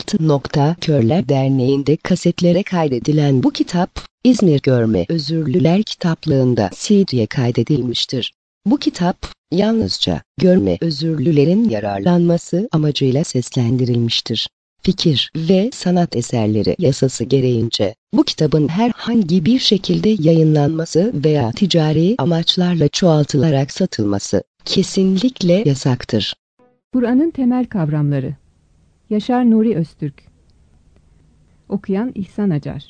Körler Derneği'nde kasetlere kaydedilen bu kitap, İzmir Görme Özürlüler Kitaplığı'nda CD'ye kaydedilmiştir. Bu kitap, yalnızca görme özürlülerin yararlanması amacıyla seslendirilmiştir. Fikir ve sanat eserleri yasası gereğince, bu kitabın herhangi bir şekilde yayınlanması veya ticari amaçlarla çoğaltılarak satılması kesinlikle yasaktır. Kur'an'ın temel kavramları. Yaşar Nuri Öztürk. Okuyan İhsan Acar.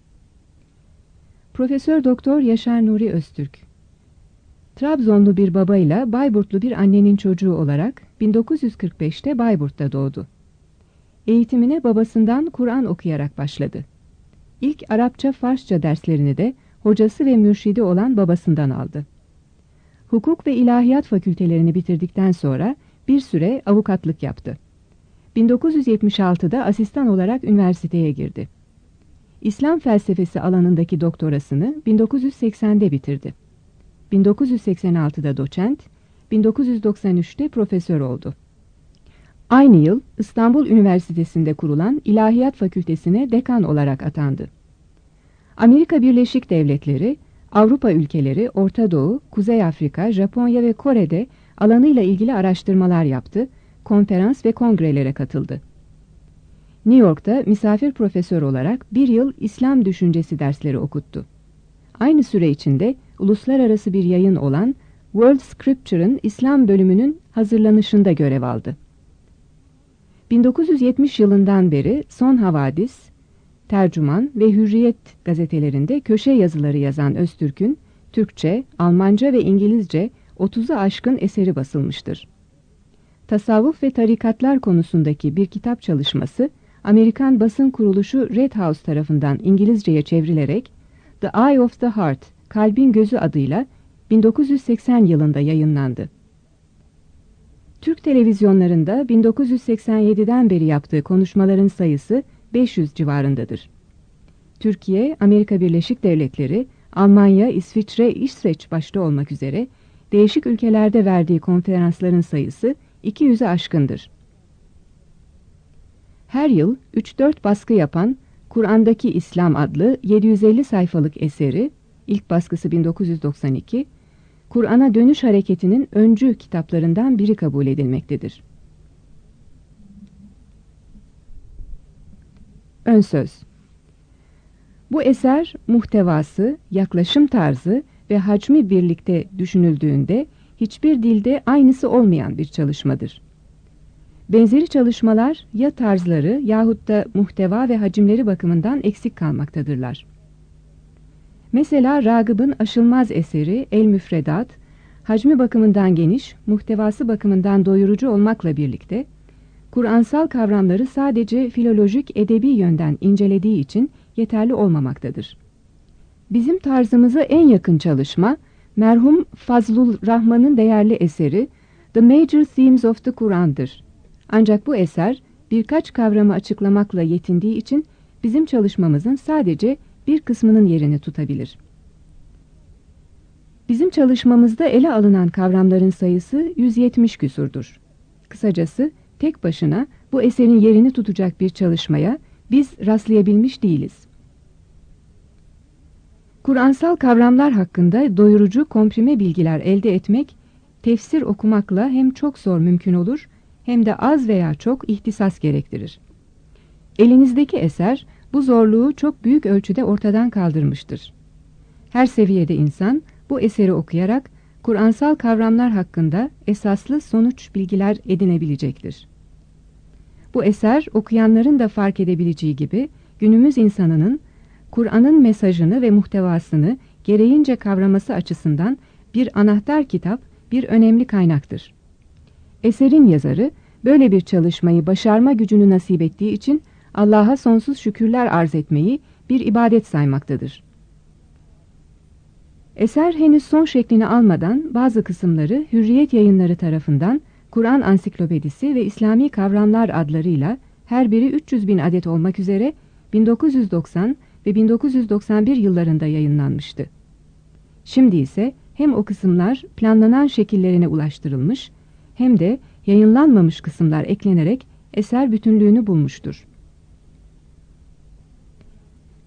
Profesör Doktor Yaşar Nuri Öztürk. Trabzonlu bir babayla Bayburtlu bir annenin çocuğu olarak 1945'te Bayburt'ta doğdu. Eğitimine babasından Kur'an okuyarak başladı. İlk Arapça-Farsça derslerini de hocası ve mürşidi olan babasından aldı. Hukuk ve İlahiyat fakültelerini bitirdikten sonra bir süre avukatlık yaptı. 1976'da asistan olarak üniversiteye girdi. İslam felsefesi alanındaki doktorasını 1980'de bitirdi. 1986'da doçent, 1993'te profesör oldu. Aynı yıl İstanbul Üniversitesi'nde kurulan İlahiyat Fakültesine dekan olarak atandı. Amerika Birleşik Devletleri, Avrupa ülkeleri, Orta Doğu, Kuzey Afrika, Japonya ve Kore'de alanıyla ilgili araştırmalar yaptı, konferans ve kongrelere katıldı. New York'ta misafir profesör olarak bir yıl İslam düşüncesi dersleri okuttu. Aynı süre içinde uluslararası bir yayın olan World Scripture'ın İslam bölümünün hazırlanışında görev aldı. 1970 yılından beri Son Havadis, Tercüman ve Hürriyet gazetelerinde köşe yazıları yazan Öztürk'ün Türkçe, Almanca ve İngilizce 30'u aşkın eseri basılmıştır. Tasavvuf ve tarikatlar konusundaki bir kitap çalışması, Amerikan basın kuruluşu Red House tarafından İngilizceye çevrilerek The Eye of the Heart, Kalbin Gözü adıyla 1980 yılında yayınlandı. Türk televizyonlarında 1987'den beri yaptığı konuşmaların sayısı 500 civarındadır. Türkiye, Amerika Birleşik Devletleri, Almanya, İsviçre, İsveç başta olmak üzere değişik ülkelerde verdiği konferansların sayısı 200'ü aşkındır. Her yıl 3-4 baskı yapan Kur'an'daki İslam adlı 750 sayfalık eseri, ilk baskısı 1992, Kur'an'a Dönüş Hareketi'nin öncü kitaplarından biri kabul edilmektedir. Ön söz. Bu eser muhtevası, yaklaşım tarzı ve hacmi birlikte düşünüldüğünde hiçbir dilde aynısı olmayan bir çalışmadır. Benzeri çalışmalar ya tarzları yahut da muhteva ve hacimleri bakımından eksik kalmaktadırlar. Mesela Ragıp'ın aşılmaz eseri El-Müfredat, hacmi bakımından geniş, muhtevası bakımından doyurucu olmakla birlikte, Kur'ansal kavramları sadece filolojik edebi yönden incelediği için yeterli olmamaktadır. Bizim tarzımıza en yakın çalışma, merhum Fazlul Rahman'ın değerli eseri The Major Themes of the Kur'an'dır. Ancak bu eser birkaç kavramı açıklamakla yetindiği için bizim çalışmamızın sadece bir kısmının yerini tutabilir. Bizim çalışmamızda ele alınan kavramların sayısı 170 küsurdur. Kısacası tek başına bu eserin yerini tutacak bir çalışmaya biz rastlayabilmiş değiliz. Kur'ansal kavramlar hakkında doyurucu komprime bilgiler elde etmek, tefsir okumakla hem çok zor mümkün olur, hem de az veya çok ihtisas gerektirir. Elinizdeki eser, bu zorluğu çok büyük ölçüde ortadan kaldırmıştır. Her seviyede insan, bu eseri okuyarak, Kur'ansal kavramlar hakkında esaslı sonuç bilgiler edinebilecektir. Bu eser, okuyanların da fark edebileceği gibi, günümüz insanının, Kur'an'ın mesajını ve muhtevasını gereğince kavraması açısından bir anahtar kitap, bir önemli kaynaktır. Eserin yazarı, böyle bir çalışmayı başarma gücünü nasip ettiği için Allah'a sonsuz şükürler arz etmeyi bir ibadet saymaktadır. Eser henüz son şeklini almadan bazı kısımları Hürriyet Yayınları tarafından Kur'an Ansiklopedisi ve İslami Kavramlar adlarıyla her biri 300.000 adet olmak üzere 1990 ve 1991 yıllarında yayınlanmıştı. Şimdi ise hem o kısımlar planlanan şekillerine ulaştırılmış hem de yayınlanmamış kısımlar eklenerek eser bütünlüğünü bulmuştur.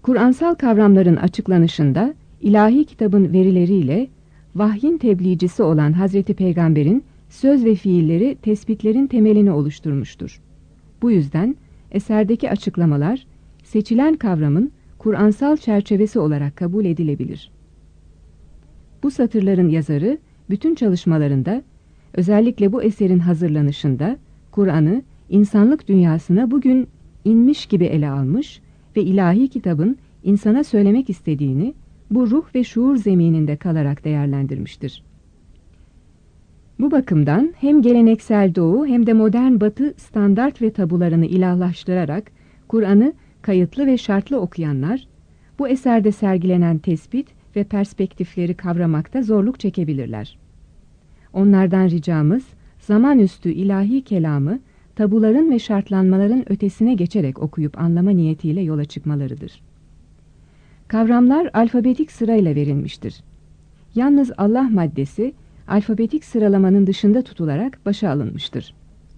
Kur'ansal kavramların açıklanışında ilahi kitabın verileriyle vahyin tebliğcisi olan Hazreti Peygamber'in söz ve fiilleri tespitlerin temelini oluşturmuştur. Bu yüzden eserdeki açıklamalar seçilen kavramın Kur'ansal çerçevesi olarak kabul edilebilir. Bu satırların yazarı bütün çalışmalarında, özellikle bu eserin hazırlanışında Kur'an'ı insanlık dünyasına bugün inmiş gibi ele almış ve ilahi kitabın insana söylemek istediğini bu ruh ve şuur zemininde kalarak değerlendirmiştir. Bu bakımdan hem geleneksel Doğu hem de modern Batı standart ve tabularını ilahlaştırarak Kur'an'ı kayıtlı ve şartlı okuyanlar, bu eserde sergilenen tespit ve perspektifleri kavramakta zorluk çekebilirler. Onlardan ricamız, zamanüstü ilahi kelamı tabuların ve şartlanmaların ötesine geçerek okuyup anlama niyetiyle yola çıkmalarıdır. Kavramlar alfabetik sırayla verilmiştir. Yalnız Allah maddesi alfabetik sıralamanın dışında tutularak başa alınmıştır.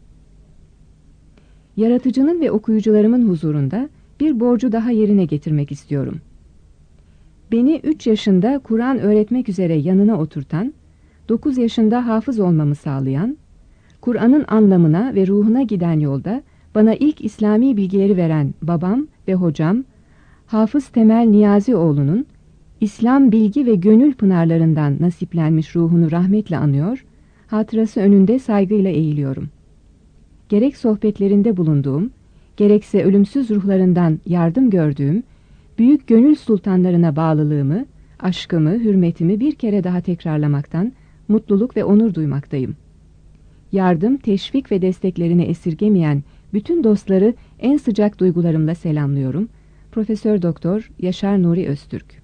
Yaratıcının ve okuyucularımın huzurunda bir borcu daha yerine getirmek istiyorum. Beni 3 yaşında Kur'an öğretmek üzere yanına oturtan, 9 yaşında hafız olmamı sağlayan, Kur'an'ın anlamına ve ruhuna giden yolda bana ilk İslami bilgileri veren babam ve hocam, Hafız Temel Niyazioğlu'nun İslam bilgi ve gönül pınarlarından nasiplenmiş ruhunu rahmetle anıyor, hatırası önünde saygıyla eğiliyorum. Gerek sohbetlerinde bulunduğum, gerekse ölümsüz ruhlarından yardım gördüğüm, büyük gönül sultanlarına bağlılığımı, aşkımı, hürmetimi bir kere daha tekrarlamaktan mutluluk ve onur duymaktayım. Yardım, teşvik ve desteklerini esirgemeyen bütün dostları en sıcak duygularımla selamlıyorum. Profesör Doktor Yaşar Nuri Öztürk.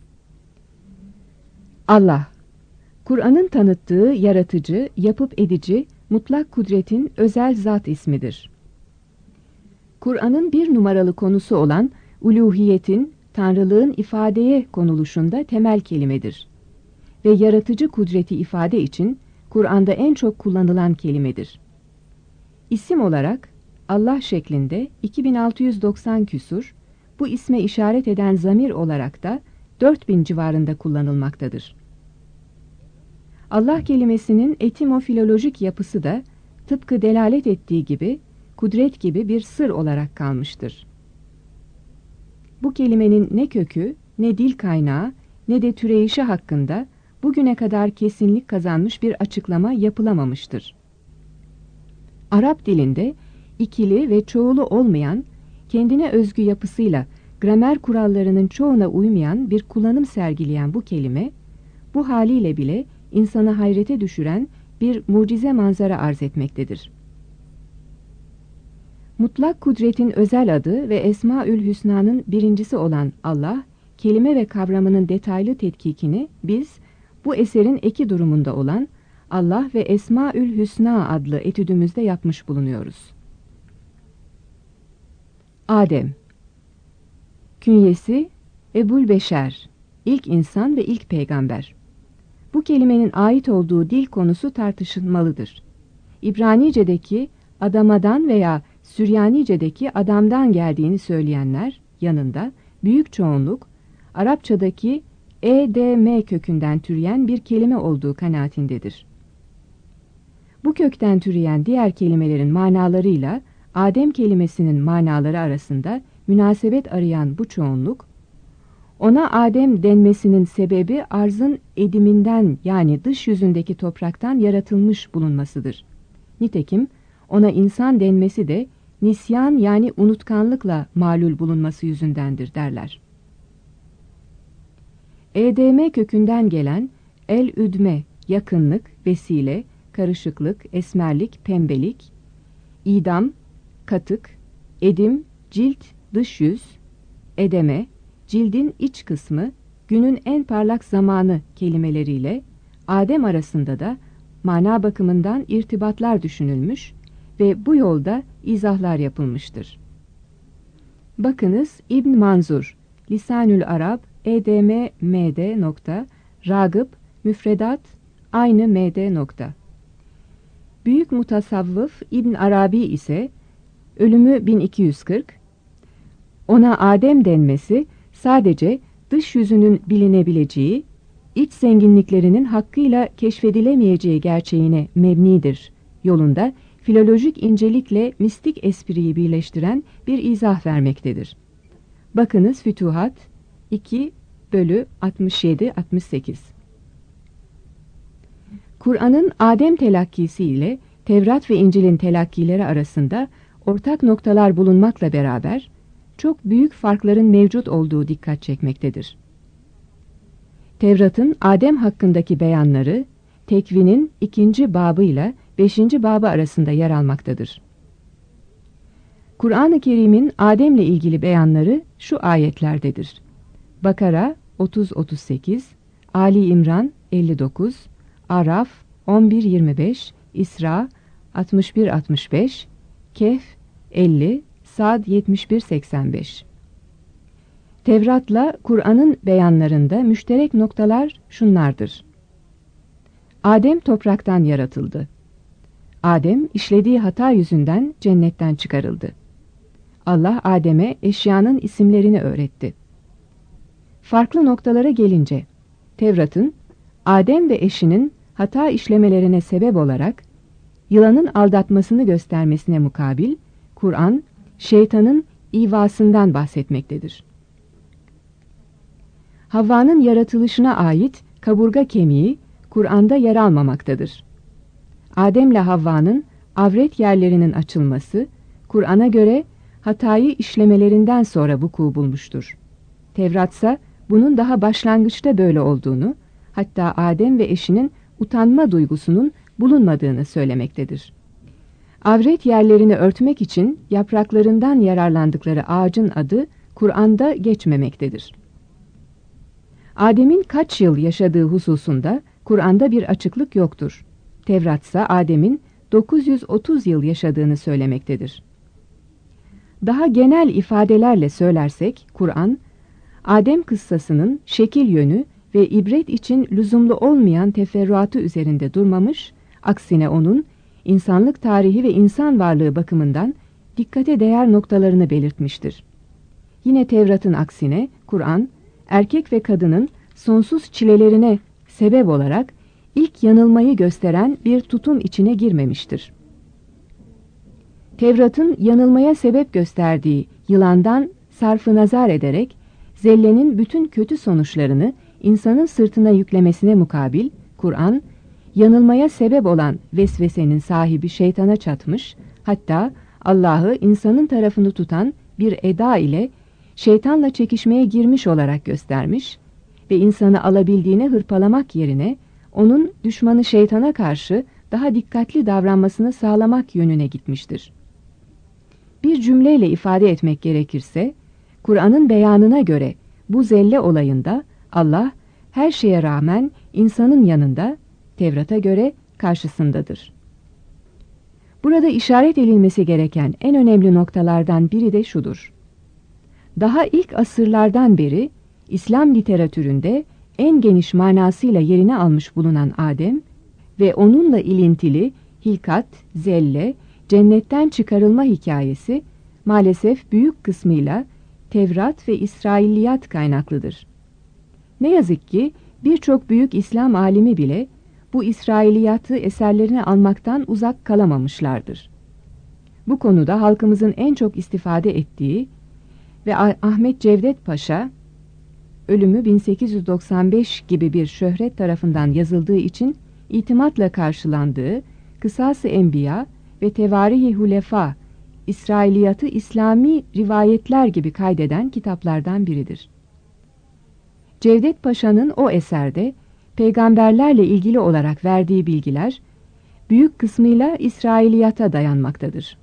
Allah, Kur'an'ın tanıttığı yaratıcı, yapıp edici, mutlak kudretin özel zat ismidir. Kur'an'ın bir numaralı konusu olan uluhiyetin, tanrılığın ifadeye konuluşunda temel kelimedir. Ve yaratıcı kudreti ifade için Kur'an'da en çok kullanılan kelimedir. İsim olarak Allah şeklinde 2690 küsur, bu isme işaret eden zamir olarak da 4000 civarında kullanılmaktadır. Allah kelimesinin etimofilolojik yapısı da tıpkı delalet ettiği gibi kudret gibi bir sır olarak kalmıştır. Bu kelimenin ne kökü, ne dil kaynağı, ne de türeyişi hakkında bugüne kadar kesinlik kazanmış bir açıklama yapılamamıştır. Arap dilinde ikili ve çoğulu olmayan, kendine özgü yapısıyla gramer kurallarının çoğuna uymayan bir kullanım sergileyen bu kelime, bu haliyle bile insanı hayrete düşüren bir mucize manzara arz etmektedir. Mutlak kudretin özel adı ve Esmaül Hüsna'nın birincisi olan Allah, kelime ve kavramının detaylı tetkikini biz, bu eserin eki durumunda olan Allah ve Esmaül Hüsna adlı etüdümüzde yapmış bulunuyoruz. Adem. Künyesi Ebul Beşer, ilk insan ve ilk peygamber. Bu kelimenin ait olduğu dil konusu tartışılmalıdır. İbranice'deki Adamadan veya Süryanice'deki adamdan geldiğini söyleyenler yanında büyük çoğunluk Arapçadaki edm kökünden türeyen bir kelime olduğu kanaatindedir. Bu kökten türeyen diğer kelimelerin manalarıyla Adem kelimesinin manaları arasında münasebet arayan bu çoğunluk, ona Adem denmesinin sebebi arzın ediminden yani dış yüzündeki topraktan yaratılmış bulunmasıdır. Nitekim ona insan denmesi de nisyan yani unutkanlıkla malul bulunması yüzündendir derler. Edm kökünden gelen el-üdme, yakınlık, vesile, karışıklık, esmerlik, pembelik, idam, katık, edim, cilt, dış yüz, edeme, cildin iç kısmı, günün en parlak zamanı kelimeleriyle Adem arasında da mana bakımından irtibatlar düşünülmüş ve bu yolda izahlar yapılmıştır. Bakınız İbn Manzur, Lisanül Arab, edm md nokta, Ragıp, müfredat, aynı md nokta. Büyük mutasavvıf İbn Arabi ise ölümü 1240, ona Adem denmesi sadece dış yüzünün bilinebileceği, iç zenginliklerinin hakkıyla keşfedilemeyeceği gerçeğine mebnidir yolunda filolojik incelikle mistik espriyi birleştiren bir izah vermektedir. Bakınız Fütuhat 2/67-68. Kur'an'ın Adem telakkisi ile Tevrat ve İncil'in telakkileri arasında ortak noktalar bulunmakla beraber çok büyük farkların mevcut olduğu dikkat çekmektedir. Tevrat'ın Adem hakkındaki beyanları Tekvin'in 2. babı ile 5. babı arasında yer almaktadır. Kur'an-ı Kerim'in Adem'le ilgili beyanları şu ayetlerdedir. Bakara 30-38, Ali İmran 59, Araf 11-25, İsra 61-65, Kehf 50, Sad 71-85. Tevrat'la Kur'an'ın beyanlarında müşterek noktalar şunlardır. Adem topraktan yaratıldı. Adem işlediği hata yüzünden cennetten çıkarıldı. Allah Adem'e eşyanın isimlerini öğretti. Farklı noktalara gelince, Tevrat'ın Adem ve eşinin hata işlemelerine sebep olarak yılanın aldatmasını göstermesine mukabil, Kur'an, şeytanın ivasından bahsetmektedir. Havva'nın yaratılışına ait kaburga kemiği Kur'an'da yer almamaktadır. Adem'le Havva'nın avret yerlerinin açılması, Kur'an'a göre hatayı işlemelerinden sonra vuku bulmuştur. Tevratsa bunun daha başlangıçta böyle olduğunu, hatta Adem ve eşinin utanma duygusunun bulunmadığını söylemektedir. Avret yerlerini örtmek için yapraklarından yararlandıkları ağacın adı Kur'an'da geçmemektedir. Adem'in kaç yıl yaşadığı hususunda Kur'an'da bir açıklık yoktur. Tevratsa Adem'in 930 yıl yaşadığını söylemektedir. Daha genel ifadelerle söylersek Kur'an, Adem kıssasının şekil yönü ve ibret için lüzumlu olmayan teferruatı üzerinde durmamış, aksine onun insanlık tarihi ve insan varlığı bakımından dikkate değer noktalarını belirtmiştir. Yine Tevrat'ın aksine Kur'an, erkek ve kadının sonsuz çilelerine sebep olarak ilk yanılmayı gösteren bir tutum içine girmemiştir. Tevrat'ın yanılmaya sebep gösterdiği yılandan sarfı nazar ederek zellenin bütün kötü sonuçlarını insanın sırtına yüklemesine mukabil, Kur'an, yanılmaya sebep olan vesvesenin sahibi şeytana çatmış, hatta Allah'ı insanın tarafını tutan bir eda ile şeytanla çekişmeye girmiş olarak göstermiş ve insanı alabildiğine hırpalamak yerine onun düşmanı şeytana karşı daha dikkatli davranmasını sağlamak yönüne gitmiştir. Bir cümleyle ifade etmek gerekirse, Kur'an'ın beyanına göre bu zelle olayında Allah her şeye rağmen insanın yanında, Tevrat'a göre karşısındadır. Burada işaret edilmesi gereken en önemli noktalardan biri de şudur. Daha ilk asırlardan beri İslam literatüründe en geniş manasıyla yerini almış bulunan Adem ve onunla ilintili hilkat, zelle, cennetten çıkarılma hikayesi maalesef büyük kısmıyla Tevrat ve İsrailiyat kaynaklıdır. Ne yazık ki birçok büyük İslam alimi bile bu İsrailiyatı eserlerine almaktan uzak kalamamışlardır. Bu konuda halkımızın en çok istifade ettiği ve Ahmet Cevdet Paşa, ölümü 1895 gibi bir şöhret tarafından yazıldığı için itimatla karşılandığı Kısas-ı Enbiya ve Tevarih-i Hulefa, İsrailiyatı İslami rivayetler gibi kaydeden kitaplardan biridir. Cevdet Paşa'nın o eserde peygamberlerle ilgili olarak verdiği bilgiler büyük kısmıyla İsrailiyata dayanmaktadır.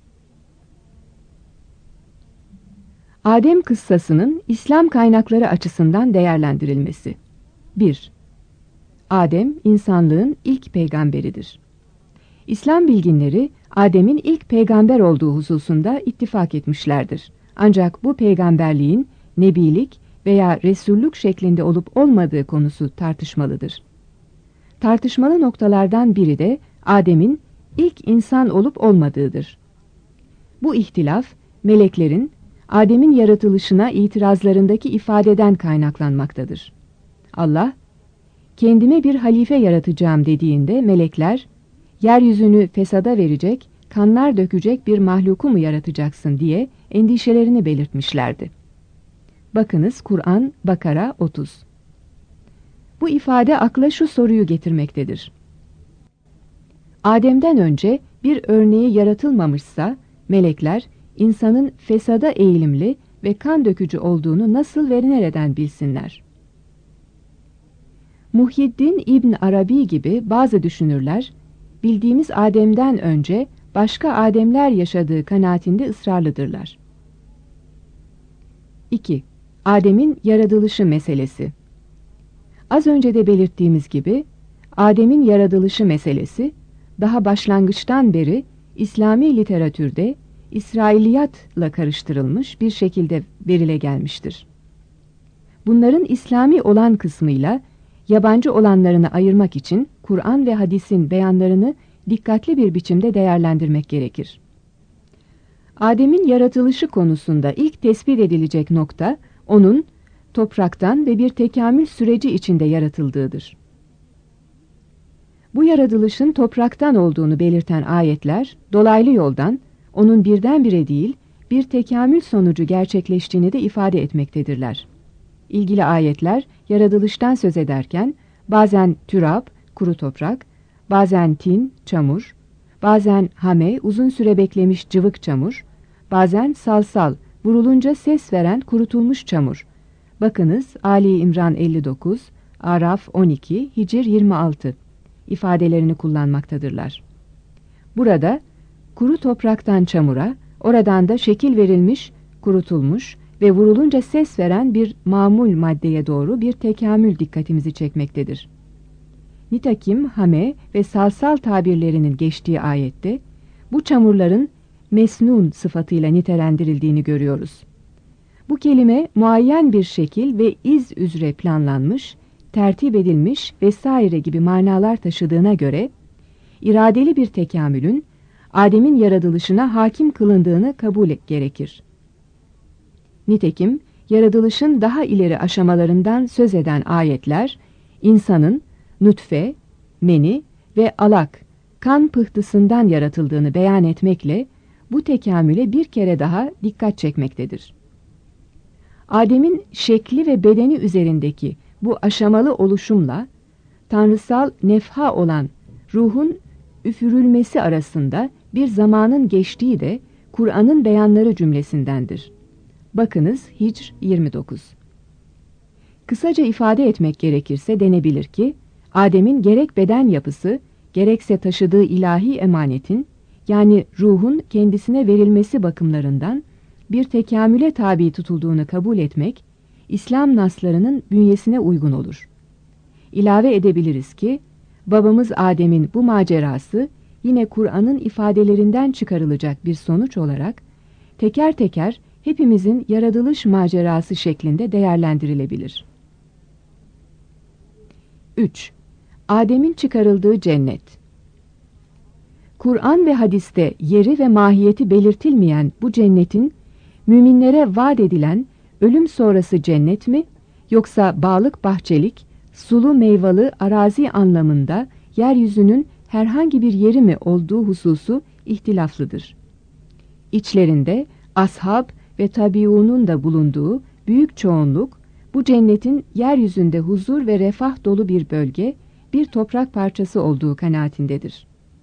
Adem kıssasının İslam kaynakları açısından değerlendirilmesi. 1. Adem, insanlığın ilk peygamberidir. İslam bilginleri, Adem'in ilk peygamber olduğu hususunda ittifak etmişlerdir. Ancak bu peygamberliğin nebilik veya resullük şeklinde olup olmadığı konusu tartışmalıdır. Tartışmalı noktalardan biri de Adem'in ilk insan olup olmadığıdır. Bu ihtilaf, meleklerin Adem'in yaratılışına itirazlarındaki ifadeden kaynaklanmaktadır. Allah, kendime bir halife yaratacağım dediğinde melekler, yeryüzünü fesada verecek, kanlar dökecek bir mahluku mu yaratacaksın diye endişelerini belirtmişlerdi. Bakınız Kur'an Bakara 30. Bu ifade akla şu soruyu getirmektedir. Adem'den önce bir örneği yaratılmamışsa, melekler insanın fesada eğilimli ve kan dökücü olduğunu nasıl ve nereden bilsinler? Muhyiddin İbn Arabi gibi bazı düşünürler, bildiğimiz Adem'den önce başka Ademler yaşadığı kanaatinde ısrarlıdırlar. 2. Adem'in yaratılışı meselesi. Az önce de belirttiğimiz gibi, Adem'in yaratılışı meselesi, daha başlangıçtan beri İslami literatürde İsrailiyatla karıştırılmış bir şekilde verile gelmiştir. Bunların İslami olan kısmıyla yabancı olanlarını ayırmak için Kur'an ve hadisin beyanlarını dikkatli bir biçimde değerlendirmek gerekir. Adem'in yaratılışı konusunda ilk tespit edilecek nokta, onun topraktan ve bir tekamül süreci içinde yaratıldığıdır. Bu yaratılışın topraktan olduğunu belirten ayetler, dolaylı yoldan onun birdenbire değil, bir tekamül sonucu gerçekleştiğini de ifade etmektedirler. İlgili ayetler, yaratılıştan söz ederken, bazen türab, kuru toprak, bazen tin, çamur, bazen hame, uzun süre beklemiş cıvık çamur, bazen salsal, vurulunca ses veren kurutulmuş çamur. Bakınız Ali İmran 59, Araf 12, Hicr 26 ifadelerini kullanmaktadırlar. Burada kuru topraktan çamura, oradan da şekil verilmiş, kurutulmuş ve vurulunca ses veren bir mamul maddeye doğru bir tekamül dikkatimizi çekmektedir. Nitekim hame ve salsal tabirlerinin geçtiği ayette, bu çamurların mesnun sıfatıyla nitelendirildiğini görüyoruz. Bu kelime muayyen bir şekil ve iz üzere planlanmış, tertip edilmiş vesaire gibi manalar taşıdığına göre, iradeli bir tekamülün Adem'in yaratılışına hakim kılındığını kabul gerekir. Nitekim yaratılışın daha ileri aşamalarından söz eden ayetler, insanın nutfe, meni ve alak, kan pıhtısından yaratıldığını beyan etmekle bu tekamüle bir kere daha dikkat çekmektedir. Adem'in şekli ve bedeni üzerindeki bu aşamalı oluşumla tanrısal nefha olan ruhun üfürülmesi arasında bir zamanın geçtiği de Kur'an'ın beyanları cümlesindendir. Bakınız Hicr 29. Kısaca ifade etmek gerekirse denebilir ki, Adem'in gerek beden yapısı, gerekse taşıdığı ilahi emanetin, yani ruhun kendisine verilmesi bakımlarından bir tekamüle tabi tutulduğunu kabul etmek, İslam naslarının bünyesine uygun olur. İlave edebiliriz ki, babamız Adem'in bu macerası, yine Kur'an'ın ifadelerinden çıkarılacak bir sonuç olarak, teker teker hepimizin yaratılış macerası şeklinde değerlendirilebilir. 3. Adem'in çıkarıldığı cennet. Kur'an ve hadiste yeri ve mahiyeti belirtilmeyen bu cennetin, müminlere vaat edilen ölüm sonrası cennet mi, yoksa bağlık bahçelik, sulu meyvalı arazi anlamında yeryüzünün herhangi bir yeri mi olduğu hususu ihtilaflıdır. İçlerinde ashab ve tabiunun da bulunduğu büyük çoğunluk, bu cennetin yeryüzünde huzur ve refah dolu bir bölge, bir toprak parçası olduğu kanaatindedir.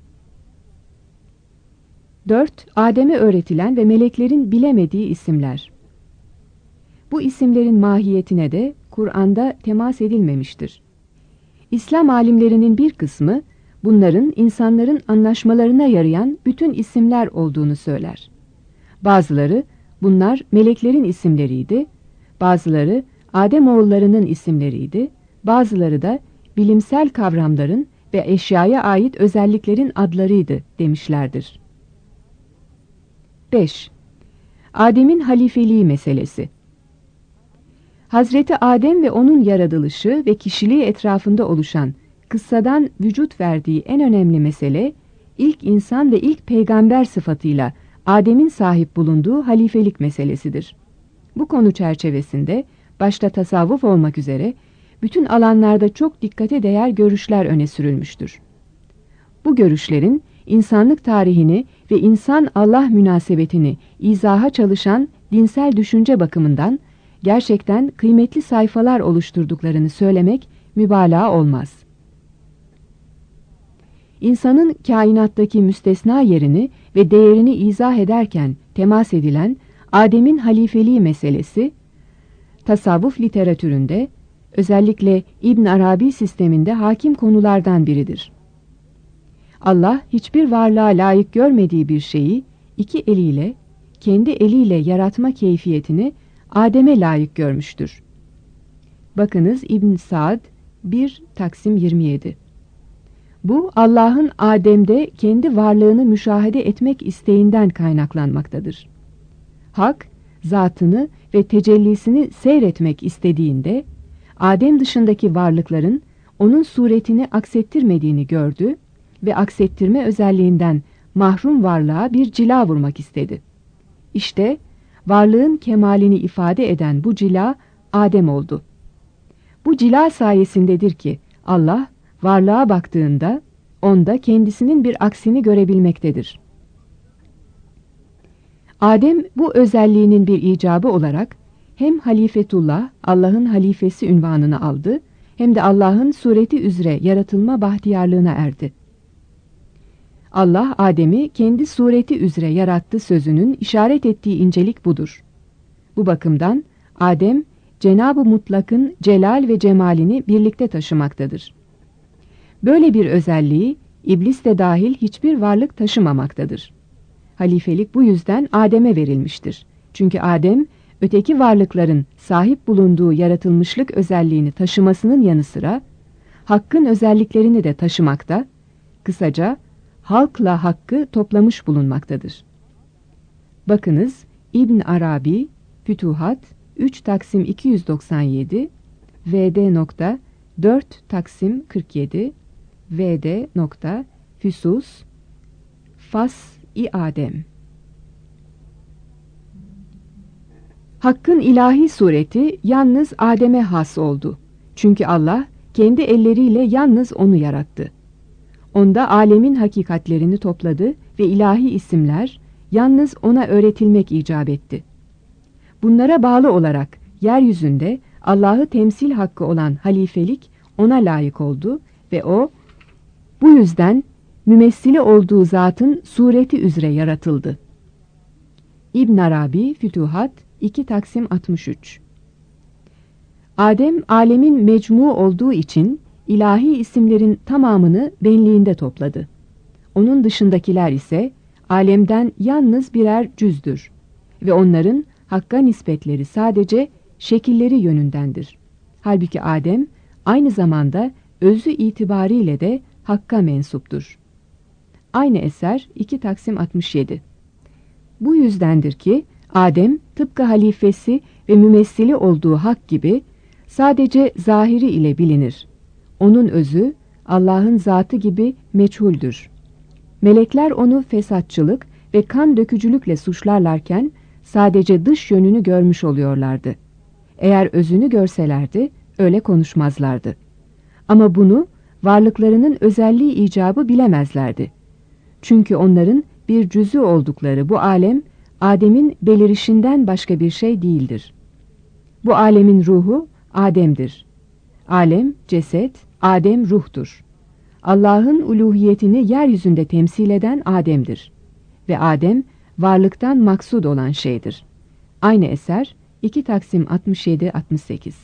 4. Adem'e öğretilen ve meleklerin bilemediği isimler. Bu isimlerin mahiyetine de Kur'an'da temas edilmemiştir. İslam alimlerinin bir kısmı, bunların insanların anlaşmalarına yarayan bütün isimler olduğunu söyler. Bazıları, bunlar meleklerin isimleriydi, bazıları Ademoğullarının isimleriydi, bazıları da bilimsel kavramların ve eşyaya ait özelliklerin adlarıydı demişlerdir. 5. Adem'in halifeliği meselesi. Hazreti Adem ve onun yaratılışı ve kişiliği etrafında oluşan kıssadan vücut verdiği en önemli mesele, ilk insan ve ilk peygamber sıfatıyla Adem'in sahip bulunduğu halifelik meselesidir. Bu konu çerçevesinde başta tasavvuf olmak üzere bütün alanlarda çok dikkate değer görüşler öne sürülmüştür. Bu görüşlerin insanlık tarihini ve insan-Allah münasebetini izaha çalışan dinsel düşünce bakımından gerçekten kıymetli sayfalar oluşturduklarını söylemek mübalağa olmaz. İnsanın kainattaki müstesna yerini ve değerini izah ederken temas edilen Adem'in halifeliği meselesi, tasavvuf literatüründe, özellikle İbn Arabi sisteminde hakim konulardan biridir. Allah hiçbir varlığa layık görmediği bir şeyi iki eliyle, kendi eliyle yaratma keyfiyetini Adem'e layık görmüştür. Bakınız İbn Saad 1-27. Bu Allah'ın Adem'de kendi varlığını müşahede etmek isteğinden kaynaklanmaktadır. Hak, zatını ve tecellisini seyretmek istediğinde, Adem dışındaki varlıkların onun suretini aksettirmediğini gördü ve aksettirme özelliğinden mahrum varlığa bir cila vurmak istedi. İşte varlığın kemalini ifade eden bu cila Adem oldu. Bu cila sayesindedir ki Allah varlığa baktığında onda kendisinin bir aksini görebilmektedir. Adem bu özelliğinin bir icabı olarak hem halifetullah, Allah'ın halifesi unvanını aldı, hem de Allah'ın sureti üzere yaratılma bahtiyarlığına erdi. Allah Adem'i kendi sureti üzere yarattı sözünün işaret ettiği incelik budur. Bu bakımdan Adem, Cenab-ı Mutlak'ın celal ve cemalini birlikte taşımaktadır. Böyle bir özelliği iblis de dahil hiçbir varlık taşımamaktadır. Halifelik bu yüzden Adem'e verilmiştir. Çünkü Adem, öteki varlıkların sahip bulunduğu yaratılmışlık özelliğini taşımasının yanı sıra, Hakk'ın özelliklerini de taşımakta, kısaca halkla Hakk'ı toplamış bulunmaktadır. Bakınız İbn Arabi, Fütuhat 3-297, VD. 4-47, VD. Füsus, Fas-i Adem. Hakk'ın ilahi sureti yalnız Adem'e has oldu. Çünkü Allah kendi elleriyle yalnız onu yarattı. Onda alemin hakikatlerini topladı ve ilahi isimler yalnız ona öğretilmek icap etti. Bunlara bağlı olarak yeryüzünde Allah'ı temsil hakkı olan halifelik ona layık oldu ve o bu yüzden mümessili olduğu zatın sureti üzere yaratıldı. İbn Arabi, Fütuhat 2-63. Adem alemin mecmu olduğu için ilahi isimlerin tamamını benliğinde topladı. Onun dışındakiler ise alemden yalnız birer cüzdür ve onların Hakk'a nispetleri sadece şekilleri yönündendir. Halbuki Adem aynı zamanda özü itibariyle de Hakk'a mensuptur. Aynı eser 2-67. Bu yüzdendir ki Adem tıpkı halifesi ve mümessili olduğu Hak gibi sadece zahiri ile bilinir. Onun özü Allah'ın zatı gibi meçhuldür. Melekler onu fesatçılık ve kan dökücülükle suçlarlarken sadece dış yönünü görmüş oluyorlardı. Eğer özünü görselerdi öyle konuşmazlardı. Ama bunu varlıklarının özelliği icabı bilemezlerdi. Çünkü onların bir cüzü oldukları bu alem Adem'in belirişinden başka bir şey değildir. Bu alemin ruhu Adem'dir. Alem ceset, Adem ruhtur. Allah'ın uluhiyetini yeryüzünde temsil eden Adem'dir. Ve Adem varlıktan maksud olan şeydir. Aynı eser 2-67-68.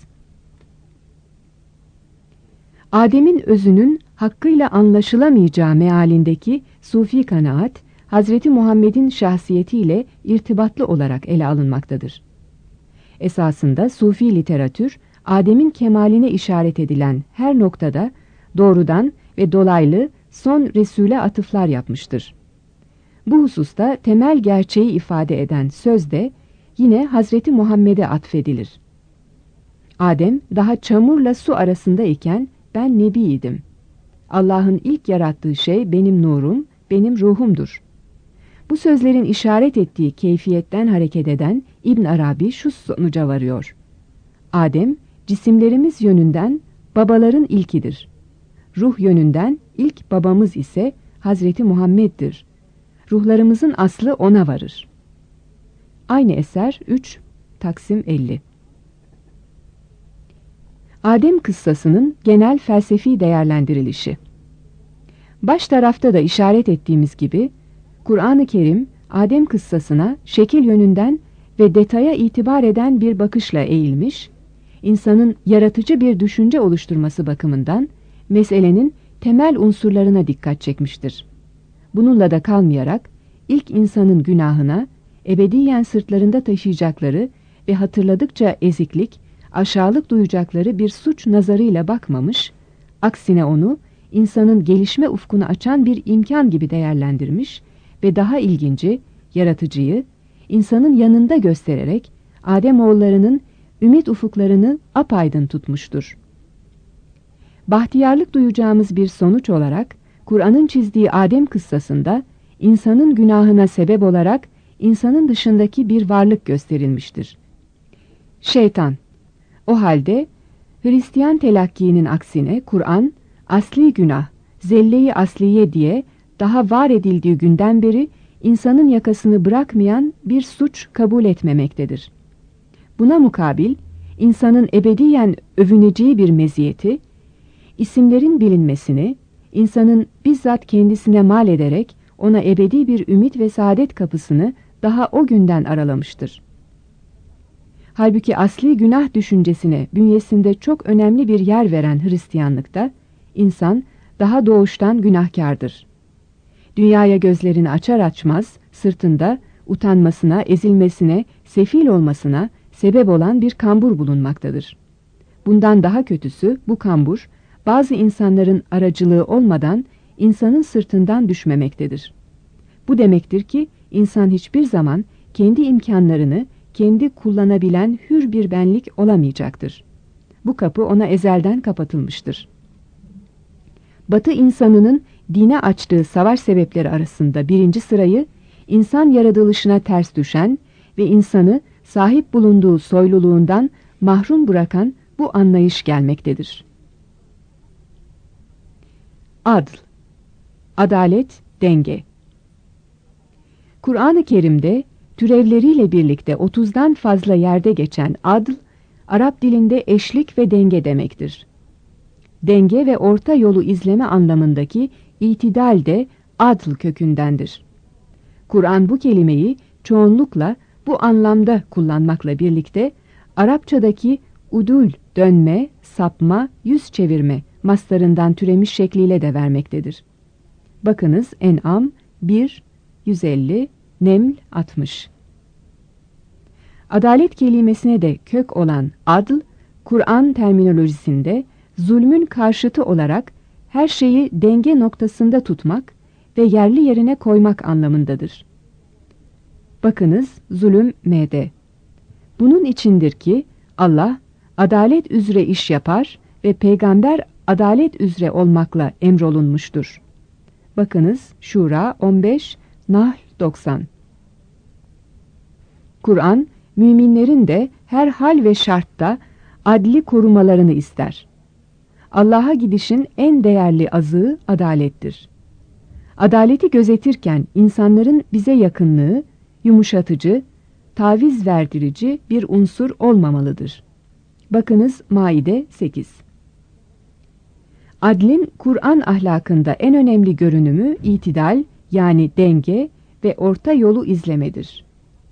Adem'in özünün hakkıyla anlaşılamayacağı mealindeki sufi kanaat, Hazreti Muhammed'in şahsiyetiyle irtibatlı olarak ele alınmaktadır. Esasında sufi literatür, Adem'in kemaline işaret edilen her noktada doğrudan ve dolaylı son Resul'e atıflar yapmıştır. Bu hususta temel gerçeği ifade eden söz de yine Hazreti Muhammed'e atfedilir. Adem daha çamurla su arasındayken ben nebiydim. Allah'ın ilk yarattığı şey benim nurum, benim ruhumdur. Bu sözlerin işaret ettiği keyfiyetten hareket eden İbn Arabi şu sonuca varıyor. Adem, cisimlerimiz yönünden babaların ilkidir. Ruh yönünden ilk babamız ise Hazreti Muhammed'dir. Ruhlarımızın aslı ona varır. Aynı eser 3 Taksim 50. Adem kıssasının genel felsefi değerlendirilişi. Baş tarafta da işaret ettiğimiz gibi, Kur'an-ı Kerim, Adem kıssasına şekil yönünden ve detaya itibar eden bir bakışla eğilmiş, insanın yaratıcı bir düşünce oluşturması bakımından meselenin temel unsurlarına dikkat çekmiştir. Bununla da kalmayarak, ilk insanın günahına, ebediyen sırtlarında taşıyacakları ve hatırladıkça eziklik, aşağılık duyacakları bir suç nazarıyla bakmamış, aksine onu, insanın gelişme ufkunu açan bir imkan gibi değerlendirmiş ve daha ilginci, yaratıcıyı, insanın yanında göstererek Ademoğullarının ümit ufuklarını apaydın tutmuştur. Bahtiyarlık duyacağımız bir sonuç olarak, Kur'an'ın çizdiği Adem kıssasında, insanın günahına sebep olarak insanın dışındaki bir varlık gösterilmiştir. Şeytan. O halde, Hristiyan telakkinin aksine Kur'an, asli günah, zelle-i asliye diye daha var edildiği günden beri insanın yakasını bırakmayan bir suç kabul etmemektedir. Buna mukabil, insanın ebediyen övüneceği bir meziyeti, isimlerin bilinmesini, insanın bizzat kendisine mal ederek ona ebedi bir ümit ve saadet kapısını daha o günden aralamıştır. Halbuki asli günah düşüncesine bünyesinde çok önemli bir yer veren Hristiyanlıkta, insan daha doğuştan günahkardır. Dünyaya gözlerini açar açmaz, sırtında utanmasına, ezilmesine, sefil olmasına sebep olan bir kambur bulunmaktadır. Bundan daha kötüsü bu kambur, bazı insanların aracılığı olmadan insanın sırtından düşmemektedir. Bu demektir ki insan hiçbir zaman kendi imkanlarını kendi kullanabilen hür bir benlik olamayacaktır. Bu kapı ona ezelden kapatılmıştır. Batı insanının dine açtığı savaş sebepleri arasında birinci sırayı insan yaratılışına ters düşen ve insanı sahip bulunduğu soyluluğundan mahrum bırakan bu anlayış gelmektedir. Adl, adalet, denge. Kur'an-ı Kerim'de türevleriyle birlikte 30'dan fazla yerde geçen adl, Arap dilinde eşlik ve denge demektir. Denge ve orta yolu izleme anlamındaki itidal de adl kökündendir. Kur'an bu kelimeyi çoğunlukla bu anlamda kullanmakla birlikte Arapçadaki udul, dönme, sapma, yüz çevirme maslarından türemiş şekliyle de vermektedir. Bakınız En'am 1, 150, Neml 60. Adalet kelimesine de kök olan adl, Kur'an terminolojisinde zulmün karşıtı olarak her şeyi denge noktasında tutmak ve yerli yerine koymak anlamındadır. Bakınız zulüm m'de. Bunun içindir ki Allah adalet üzere iş yapar ve peygamber adalet üzere olmakla emrolunmuştur. Bakınız Şura 15, Nahl 90. Kur'an, müminlerin de her hal ve şartta adli korumalarını ister. Allah'a gidişin en değerli azığı adalettir. Adaleti gözetirken insanların bize yakınlığı, yumuşatıcı, taviz verdirici bir unsur olmamalıdır. Bakınız Maide 8. Adlin Kur'an ahlakında en önemli görünümü itidal yani denge ve orta yolu izlemedir.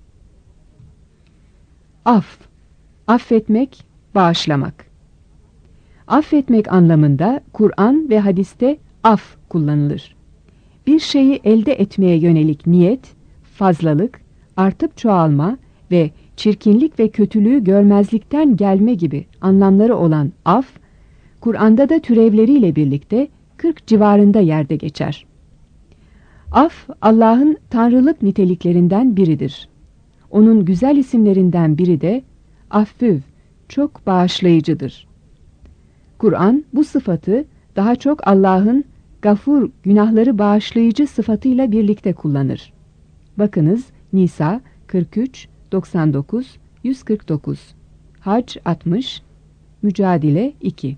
Af, affetmek, bağışlamak. Affetmek anlamında Kur'an ve hadiste af kullanılır. Bir şeyi elde etmeye yönelik niyet, fazlalık, artıp çoğalma ve çirkinlik ve kötülüğü görmezlikten gelme gibi anlamları olan af, Kur'an'da da türevleriyle birlikte 40 civarında yerde geçer. Af, Allah'ın tanrılık niteliklerinden biridir. Onun güzel isimlerinden biri de affüv, çok bağışlayıcıdır. Kur'an bu sıfatı daha çok Allah'ın gafur, günahları bağışlayıcı sıfatıyla birlikte kullanır. Bakınız Nisa 43, 99, 149, Hac 60, Mücadele 2.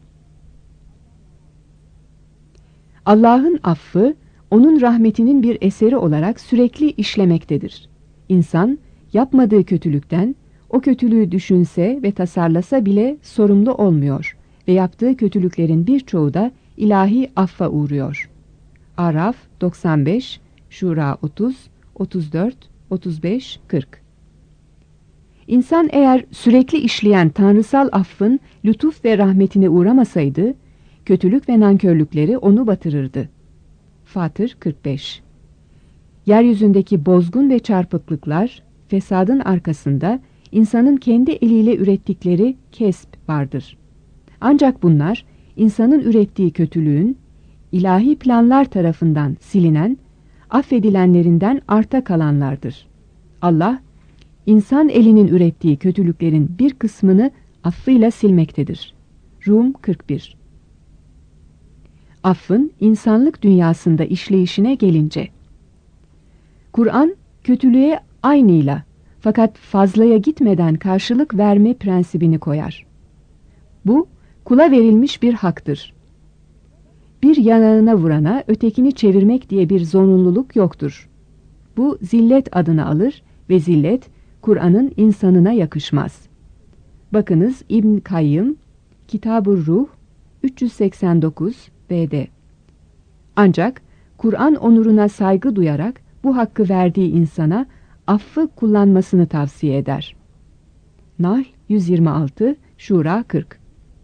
Allah'ın affı, onun rahmetinin bir eseri olarak sürekli işlemektedir. İnsan, yapmadığı kötülükten, o kötülüğü düşünse ve tasarlasa bile sorumlu olmuyor ve yaptığı kötülüklerin birçoğu da ilahi affa uğruyor. Araf 95, Şura 30, 34, 35, 40. İnsan eğer sürekli işleyen tanrısal affın lütuf ve rahmetine uğramasaydı, kötülük ve nankörlükleri onu batırırdı. Fatır 45. Yeryüzündeki bozgun ve çarpıklıklar, fesadın arkasında insanın kendi eliyle ürettikleri kesp vardır. Ancak bunlar, insanın ürettiği kötülüğün, ilahi planlar tarafından silinen, affedilenlerinden arta kalanlardır. Allah, insan elinin ürettiği kötülüklerin bir kısmını affıyla silmektedir. Rum 41. Affın insanlık dünyasında işleyişine gelince, Kur'an, kötülüğe aynıyla fakat fazlaya gitmeden karşılık verme prensibini koyar. Bu, kula verilmiş bir haktır. Bir yanağına vurana ötekini çevirmek diye bir zorunluluk yoktur. Bu zillet adını alır ve zillet, Kur'an'ın insanına yakışmaz. Bakınız İbn Kayyım, Kitab-ı Ruh, 389 b'de. Ancak Kur'an onuruna saygı duyarak bu hakkı verdiği insana affı kullanmasını tavsiye eder. Nahl 126, Şura 40.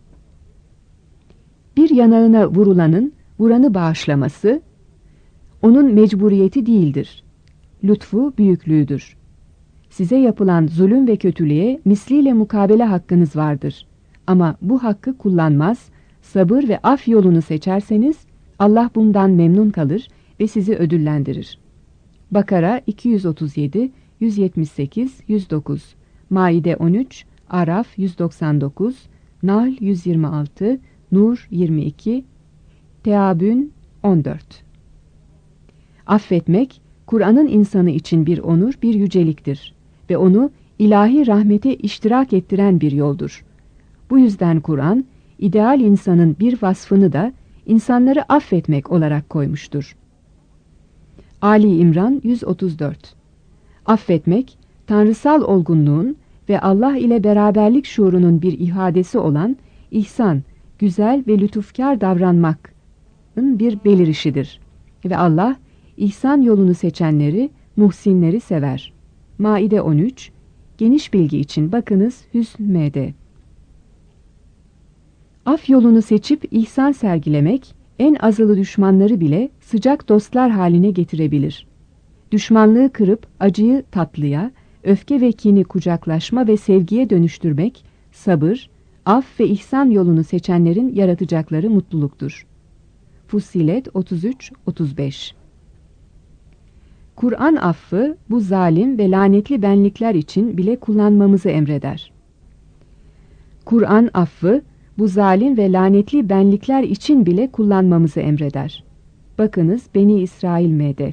Bir yanağına vurulanın vuranı bağışlaması, onun mecburiyeti değildir. Lütfu büyüklüğüdür. Size yapılan zulüm ve kötülüğe misliyle mukabele hakkınız vardır. Ama bu hakkı kullanmaz, sabır ve af yolunu seçerseniz, Allah bundan memnun kalır ve sizi ödüllendirir. Bakara 237, 178, 109, Maide 13, Araf 199, Nahl 126, Nur 22, Teabün 14. Affetmek, Kur'an'ın insanı için bir onur, bir yüceliktir ve onu ilahi rahmete iştirak ettiren bir yoldur. Bu yüzden Kur'an, ideal insanın bir vasfını da insanları affetmek olarak koymuştur. Ali İmran 134. Affetmek, tanrısal olgunluğun ve Allah ile beraberlik şuurunun bir ihadesi olan ihsan, güzel ve lütufkar davranmanın bir belirişidir. Ve Allah, ihsan yolunu seçenleri, muhsinleri sever. Maide 13, geniş bilgi için bakınız Hüsn M'de. Af yolunu seçip ihsan sergilemek, en azılı düşmanları bile sıcak dostlar haline getirebilir. Düşmanlığı kırıp acıyı tatlıya, öfke ve kini kucaklaşma ve sevgiye dönüştürmek, sabır, af ve ihsan yolunu seçenlerin yaratacakları mutluluktur. Fussilet 33-35. Kur'an affı bu zalim ve lanetli benlikler için bile kullanmamızı emreder. Kur'an affı bu zalim ve lanetli benlikler için bile kullanmamızı emreder. Bakınız Beni İsrail M'de.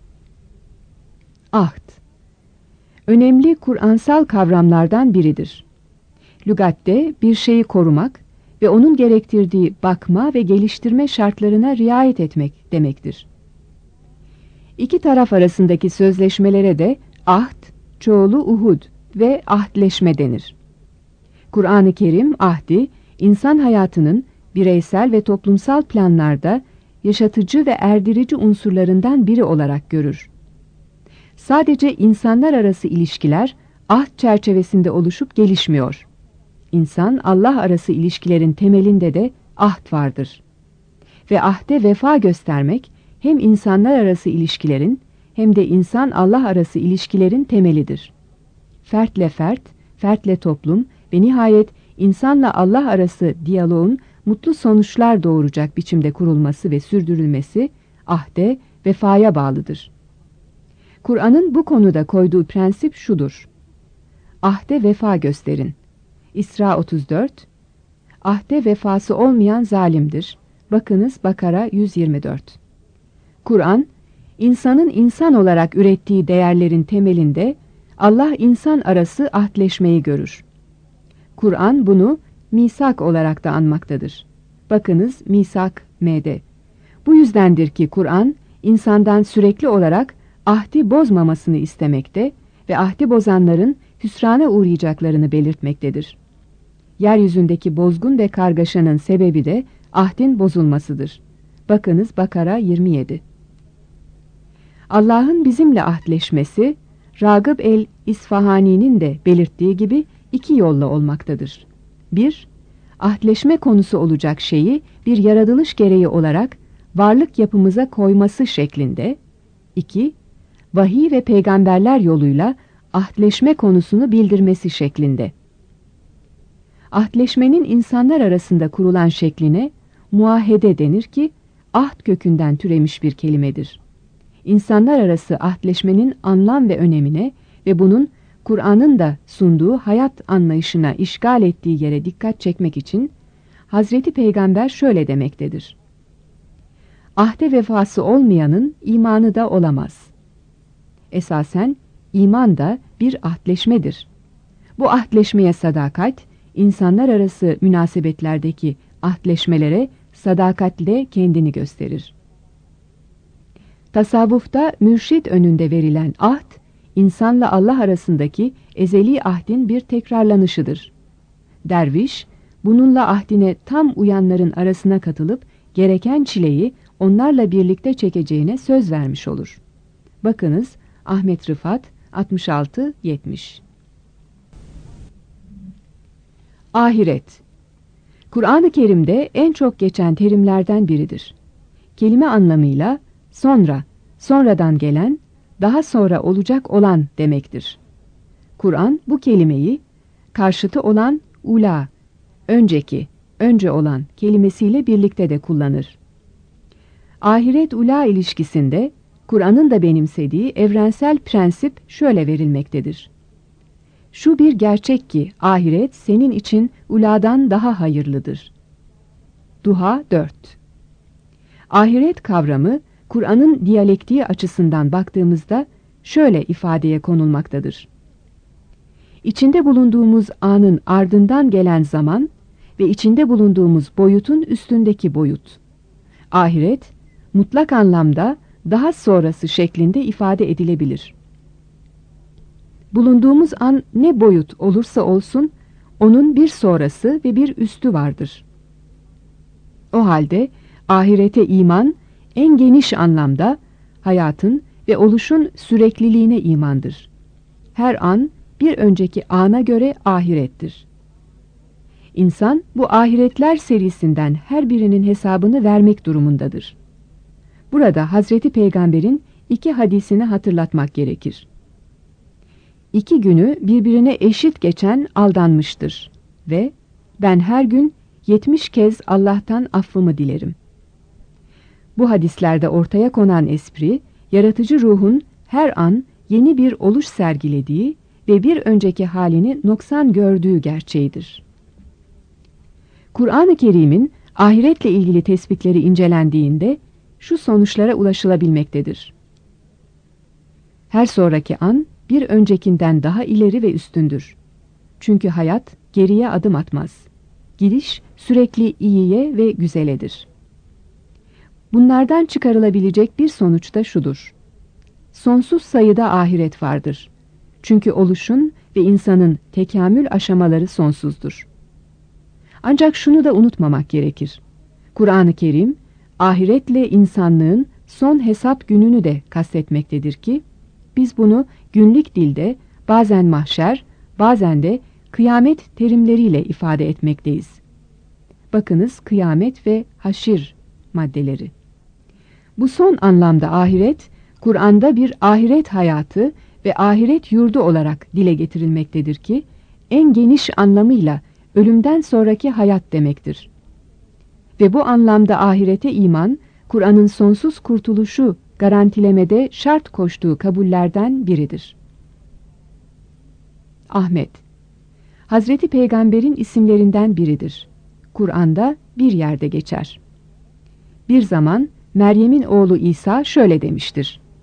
Ahd. Önemli Kur'ansal kavramlardan biridir. Lügatte bir şeyi korumak ve onun gerektirdiği bakma ve geliştirme şartlarına riayet etmek demektir. İki taraf arasındaki sözleşmelere de ahd, çoğulu uhud ve ahdleşme denir. Kur'an-ı Kerim ahdi, insan hayatının bireysel ve toplumsal planlarda yaşatıcı ve erdirici unsurlarından biri olarak görür. Sadece insanlar arası ilişkiler ahd çerçevesinde oluşup gelişmiyor. İnsan Allah arası ilişkilerin temelinde de ahd vardır. Ve ahde vefa göstermek hem insanlar arası ilişkilerin hem de insan-Allah arası ilişkilerin temelidir. Fertle fert, fertle toplum ve nihayet insanla Allah arası diyaloğun mutlu sonuçlar doğuracak biçimde kurulması ve sürdürülmesi ahde, vefaya bağlıdır. Kur'an'ın bu konuda koyduğu prensip şudur: ahde vefa gösterin. İsra 34. Ahde vefası olmayan zalimdir. Bakınız Bakara 124. Kur'an, insanın insan olarak ürettiği değerlerin temelinde Allah insan arası ahdleşmeyi görür. Kur'an bunu misak olarak da anmaktadır. Bakınız misak m'de. Bu yüzdendir ki Kur'an insandan sürekli olarak ahdi bozmamasını istemekte ve ahdi bozanların hüsrana uğrayacaklarını belirtmektedir. Yeryüzündeki bozgun ve kargaşanın sebebi de ahdin bozulmasıdır. Bakınız Bakara 27. Allah'ın bizimle ahdleşmesi, Ragıb el-İsfahani'nin de belirttiği gibi iki yolla olmaktadır. 1. Ahdleşme konusu olacak şeyi bir yaratılış gereği olarak varlık yapımıza koyması şeklinde. 2. Vahiy ve peygamberler yoluyla ahdleşme konusunu bildirmesi şeklinde. Ahdleşmenin insanlar arasında kurulan şekline muahede denir ki, ahd kökünden türemiş bir kelimedir. İnsanlar arası ahdleşmenin anlam ve önemine ve bunun Kur'an'ın da sunduğu hayat anlayışına işgal ettiği yere dikkat çekmek için Hazreti Peygamber şöyle demektedir: ahde vefası olmayanın imanı da olamaz. Esasen iman da bir ahdleşmedir. Bu ahdleşmeye sadakat, insanlar arası münasebetlerdeki ahdleşmelere sadakatle kendini gösterir. Tasavvufta mürşid önünde verilen ahd, insanla Allah arasındaki ezeli ahdin bir tekrarlanışıdır. Derviş, bununla ahdine tam uyanların arasına katılıp gereken çileyi onlarla birlikte çekeceğine söz vermiş olur. Bakınız Ahmet Rıfat 66-70. Ahiret. Kur'an-ı Kerim'de en çok geçen terimlerden biridir. Kelime anlamıyla sonra, sonradan gelen, daha sonra olacak olan demektir. Kur'an bu kelimeyi karşıtı olan ula, önceki, önce olan kelimesiyle birlikte de kullanır. Ahiret-ula ilişkisinde Kur'an'ın da benimsediği evrensel prensip şöyle verilmektedir: şu bir gerçek ki ahiret senin için uladan daha hayırlıdır. Duha 4. Ahiret kavramı Kur'an'ın diyalektiği açısından baktığımızda şöyle ifadeye konulmaktadır: İçinde bulunduğumuz anın ardından gelen zaman ve içinde bulunduğumuz boyutun üstündeki boyut. Ahiret, mutlak anlamda daha sonrası şeklinde ifade edilebilir. Bulunduğumuz an ne boyut olursa olsun, onun bir sonrası ve bir üstü vardır. O halde ahirete iman, en geniş anlamda hayatın ve oluşun sürekliliğine imandır. Her an bir önceki ana göre ahirettir. İnsan bu ahiretler serisinden her birinin hesabını vermek durumundadır. Burada Hazreti Peygamber'in 2 hadisini hatırlatmak gerekir. 2 günü birbirine eşit geçen aldanmıştır ve ben her gün 70 kez Allah'tan affımı dilerim. Bu hadislerde ortaya konan espri, yaratıcı ruhun her an yeni bir oluş sergilediği ve bir önceki halini noksan gördüğü gerçeğidir. Kur'an-ı Kerim'in ahiretle ilgili tespitleri incelendiğinde şu sonuçlara ulaşılabilmektedir: her sonraki an bir öncekinden daha ileri ve üstündür. Çünkü hayat geriye adım atmaz. Gidiş sürekli iyiye ve güzeledir. Bunlardan çıkarılabilecek bir sonuç da şudur: sonsuz sayıda ahiret vardır. Çünkü oluşun ve insanın tekamül aşamaları sonsuzdur. Ancak şunu da unutmamak gerekir: Kur'an-ı Kerim, ahiretle insanlığın son hesap gününü de kastetmektedir ki, biz bunu günlük dilde bazen mahşer, bazen de kıyamet terimleriyle ifade etmekteyiz. Bakınız kıyamet ve haşir maddeleri. Bu son anlamda ahiret, Kur'an'da bir ahiret hayatı ve ahiret yurdu olarak dile getirilmektedir ki, en geniş anlamıyla ölümden sonraki hayat demektir. Ve bu anlamda ahirete iman, Kur'an'ın sonsuz kurtuluşu garantilemede şart koştuğu kabullerden biridir. Ahmet, Hazreti Peygamber'in isimlerinden biridir. Kur'an'da bir yerde geçer. Bir zaman Meryem'in oğlu İsa şöyle demiştir: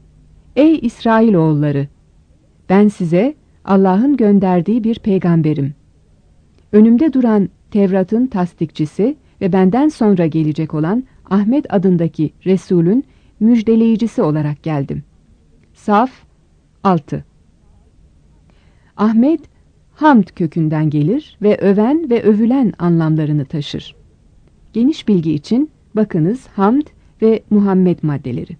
Ey İsrailoğulları! Ben size Allah'ın gönderdiği bir peygamberim. Önümde duran Tevrat'ın tasdikçisi ve benden sonra gelecek olan Ahmet adındaki Resul'ün müjdeleyicisi olarak geldim. Saf 6. Ahmet, hamd kökünden gelir ve öven ve övülen anlamlarını taşır. Geniş bilgi için bakınız hamd ve Muhammed maddeleri.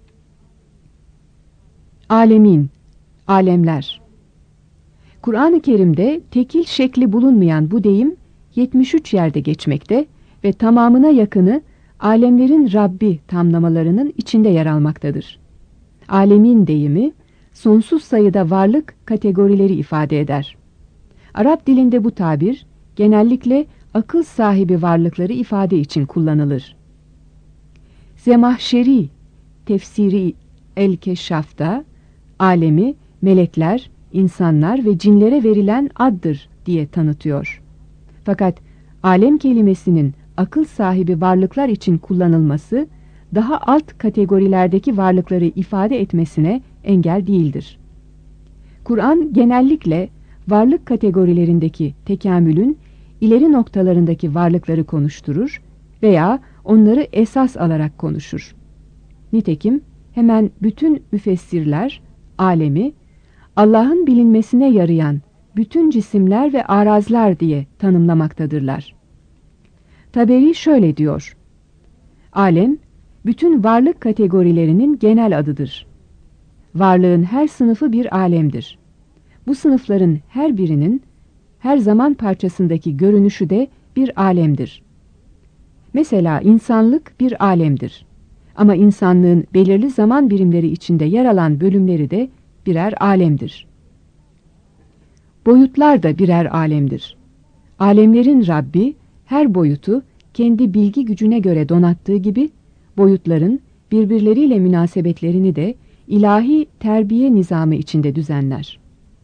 Alemin, alemler. Kur'an-ı Kerim'de tekil şekli bulunmayan bu deyim 73 yerde geçmekte ve tamamına yakını alemlerin Rabbi tamlamalarının içinde yer almaktadır. Alemin deyimi sonsuz sayıda varlık kategorileri ifade eder. Arap dilinde bu tabir genellikle akıl sahibi varlıkları ifade için kullanılır. Zemahşeri tefsiri El-Keşşaf'ta alemi melekler, insanlar ve cinlere verilen addır diye tanıtıyor. Fakat alem kelimesinin akıl sahibi varlıklar için kullanılması daha alt kategorilerdeki varlıkları ifade etmesine engel değildir. Kur'an genellikle varlık kategorilerindeki tekamülün ileri noktalarındaki varlıkları konuşturur veya onları esas alarak konuşur. Nitekim hemen bütün müfessirler alemi Allah'ın bilinmesine yarayan bütün cisimler ve arazlar diye tanımlamaktadırlar. Taberi şöyle diyor: alem, bütün varlık kategorilerinin genel adıdır. Varlığın her sınıfı bir alemdir. Bu sınıfların her birinin her zaman parçasındaki görünüşü de bir alemdir. Mesela insanlık bir alemdir. Ama insanlığın belirli zaman birimleri içinde yer alan bölümleri de birer alemdir. Boyutlar da birer alemdir. Alemlerin Rabbi her boyutu kendi bilgi gücüne göre donattığı gibi boyutların birbirleriyle münasebetlerini de ilahi terbiye nizamı içinde düzenler.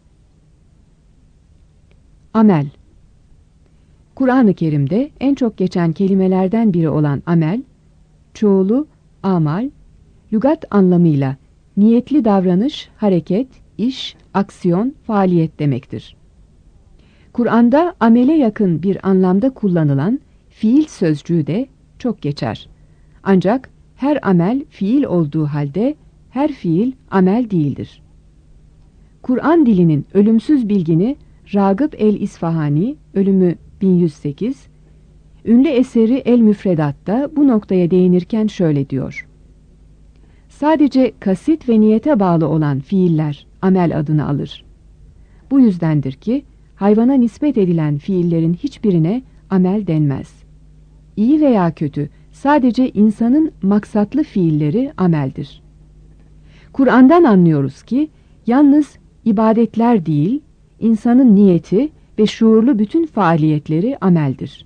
Amel. Kur'an-ı Kerim'de en çok geçen kelimelerden biri olan amel, çoğulu amal, lügat anlamıyla niyetli davranış, hareket, iş, aksiyon, faaliyet demektir. Kur'an'da amele yakın bir anlamda kullanılan fiil sözcüğü de çok geçer. Ancak her amel fiil olduğu halde her fiil amel değildir. Kur'an dilinin ölümsüz bilgini Ragıp el-İsfahani, ölümü 1108, ünlü eseri El-Müfredat'ta bu noktaya değinirken şöyle diyor: sadece kasit ve niyete bağlı olan fiiller amel adını alır. Bu yüzdendir ki hayvana nispet edilen fiillerin hiçbirine amel denmez. İyi veya kötü sadece insanın maksatlı fiilleri ameldir. Kur'an'dan anlıyoruz ki yalnız ibadetler değil, insanın niyeti ve şuurlu bütün faaliyetleri ameldir.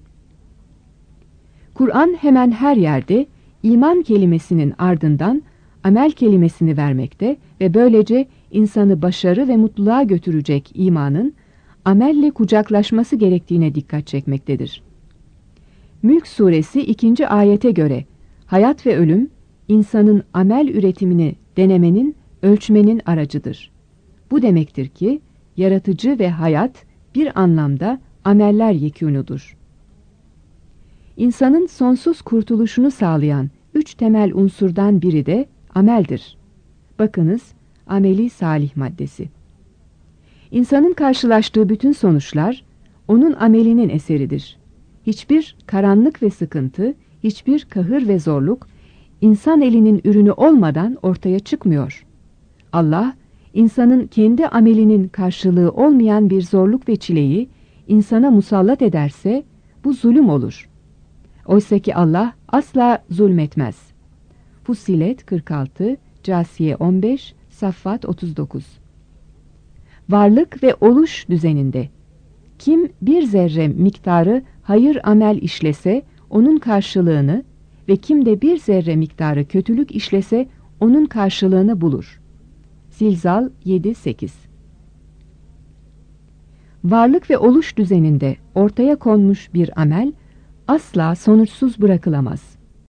Kur'an hemen her yerde iman kelimesinin ardından amel kelimesini vermekte ve böylece insanı başarı ve mutluluğa götürecek imanın amelle kucaklaşması gerektiğine dikkat çekmektedir. Mülk suresi 2. ayete göre hayat ve ölüm insanın amel üretimini denemenin, ölçmenin aracıdır. Bu demektir ki yaratıcı ve hayat bir anlamda ameller yekûnudur. İnsanın sonsuz kurtuluşunu sağlayan 3 temel unsurdan biri de ameldir. Bakınız, ameli salih maddesi. İnsanın karşılaştığı bütün sonuçlar onun amelinin eseridir. Hiçbir karanlık ve sıkıntı, hiçbir kahır ve zorluk insan elinin ürünü olmadan ortaya çıkmıyor. Allah, insanın kendi amelinin karşılığı olmayan bir zorluk ve çileyi insana musallat ederse bu zulüm olur. Oysa ki Allah asla zulmetmez. Fussilet 46, Câsiye 15, Saffat 39. Varlık ve oluş düzeninde kim bir zerre miktarı hayır amel işlese onun karşılığını ve kim de bir zerre miktarı kötülük işlese onun karşılığını bulur. Zilzal 7-8. Varlık ve oluş düzeninde ortaya konmuş bir amel asla sonuçsuz bırakılamaz.